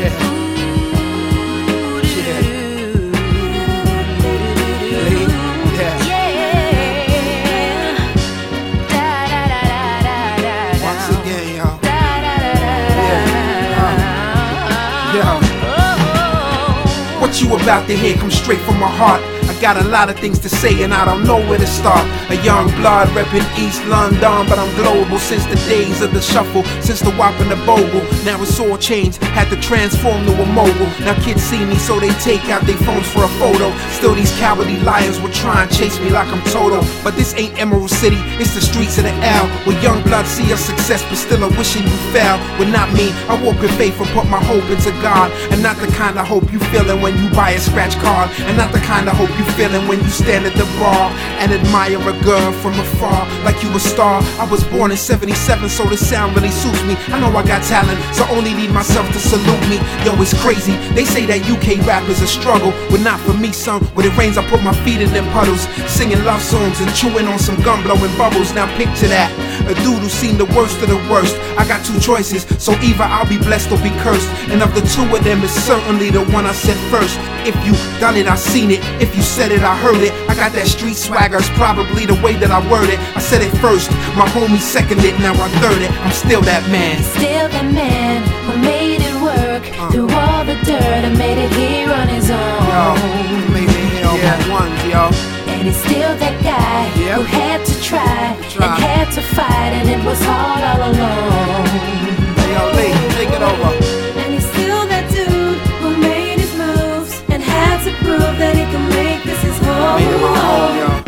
What you about to hear comes straight from my heart. I got a lot of things to say and I don't know where to start. A young blood reppin' East London, but I'm global since the days of the shuffle, since the WAP and the bogle. Now it's all changed, had to transform to a mogul. Now kids see me so they take out their phones for a photo. Still these cowardly lions will try and chase me like I'm Toto. But this ain't Emerald City, it's the streets of the L, where young blood see a success but still a wishing you fell. Well not me, I walk in faith and put my hope into God. And not the kind of hope you feelin' when you buy a scratch card. And not the kind of hope you feelin' when you stand at the bar and admire a girl from afar like you a star. I was born in 77, so this sound really suits me. I know I got talent, so only need myself to salute me. Yo, it's crazy, they say that UK rap is a struggle. Well not for me son, when it rains I put my feet in them puddles, singing love songs and chewing on some gum blowing bubbles. Now picture that, a dude who's seen the worst of the worst. I got two choices, so either I'll be blessed or be cursed. And of the two of them, it's certainly the one I said first. If you done it, I seen it. If you said it, I heard it. I got that street swagger, it's probably the way that I word it. I said it first, my homie seconded, now I third it. I'm still that man. Still that man who made it work through all the dirt and made it here on his own. Yo, made it here on my ones, yo. And he's still that guy who had to try and had to fight, and it was hard all alone. Hey, yo, Lee, take it over. And he's still that dude who made his moves and had to prove that he can make this his home. Made it my home, yo.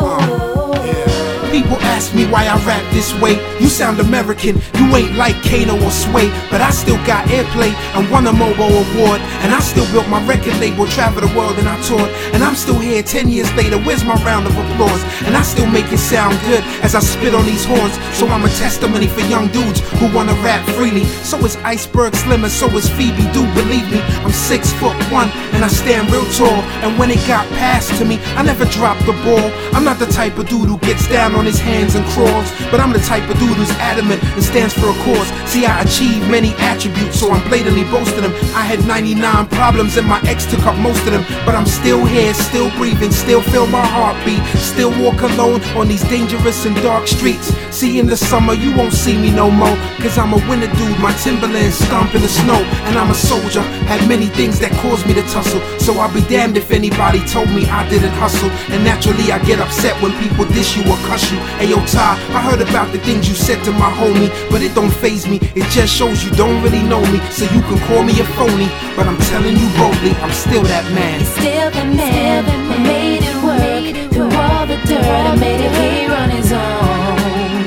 People ask me why I rap this way. You sound American, you ain't like Kano or Sway. But I still got airplay and won a Mobo award. And I still built my record label, traveled the world and I toured. And I'm still here 10 years later, where's my round of applause? And I still make it sound good as I spit on these horns. So I'm a testimony for young dudes who wanna rap freely. So is Iceberg Slimmer, so is Phoebe, do believe me. I'm 6'1" and I stand real tall. And when it got passed to me, I never dropped the ball. I'm not the type of dude who gets down on his hands and crawls, but I'm the type of dude who's adamant and stands for a cause. See, I achieved many attributes, so I'm blatantly boasting them. I had 99 problems and my ex took up most of them, but I'm still here, still breathing, still feel my heartbeat, still walk alone on these dangerous and dark streets. See, in the summer you won't see me no more, cause I'm a winter dude, my Timberlands stomp in the snow. And I'm a soldier, had many things that caused me to tussle, so I'll be damned if anybody told me I didn't hustle. And naturally I get upset when people dish you or cuss you. Ayo Ty, I heard about the things you said to my homie, but it don't faze me, it just shows you don't really know me. So you can call me a phony, but I'm telling you boldly, I'm still that man. He's still the man who made it work through all the dirt and made it here on his own.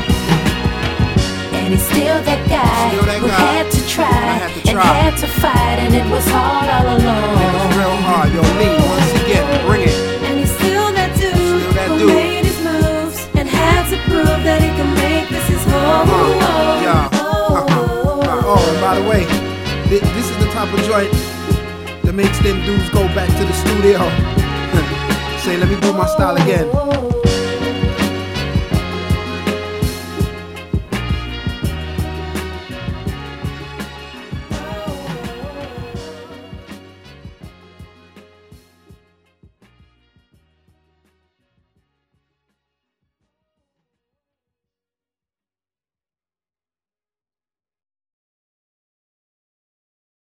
And he's still that guy who had to try and had to fight, and it was hard all alone. It was real hard, yo Lee, once again, bring it. And he's still that dude who made his moves and had to prove that he can make this his home. Oh, and by the way, this is the type of joint that makes them dudes go back to the studio. Say, let me do my style again.